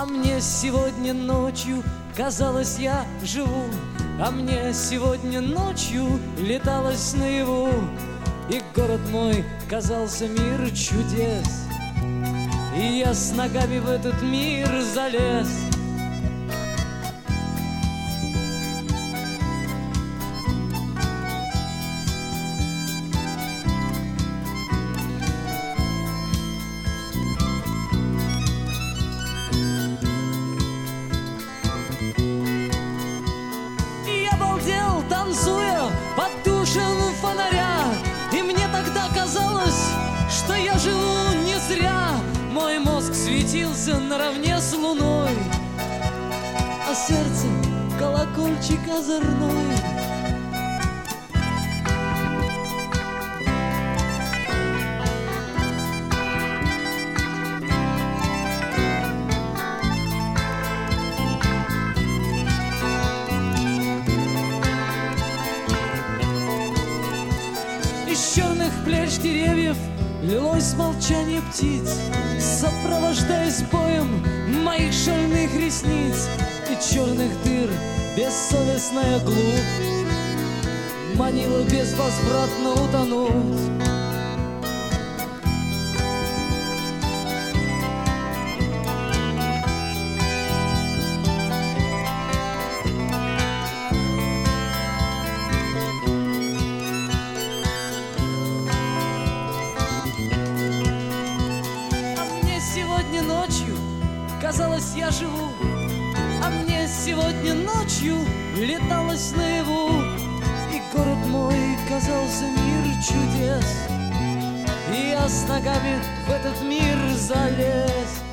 А мне сегодня ночью казалось, я живу, а мне сегодня ночью леталось наяву, и город мой казался мир чудес, и я с ногами в этот мир залез. Танцуя под душем фонаря, и мне тогда казалось, что я живу не зря. Мой мозг светился наравне с луной, а сердце колокольчик озорной. Из черных плеч деревьев лилось молчание птиц, сопровождаясь боем моих шальных ресниц и черных дыр. Бессовестная глубь манила безвозвратно утонуть. Сегодня ночью казалось, я живу, а мне сегодня ночью леталось наяву, и город мой казался мир чудес, и я с ногами в этот мир залез.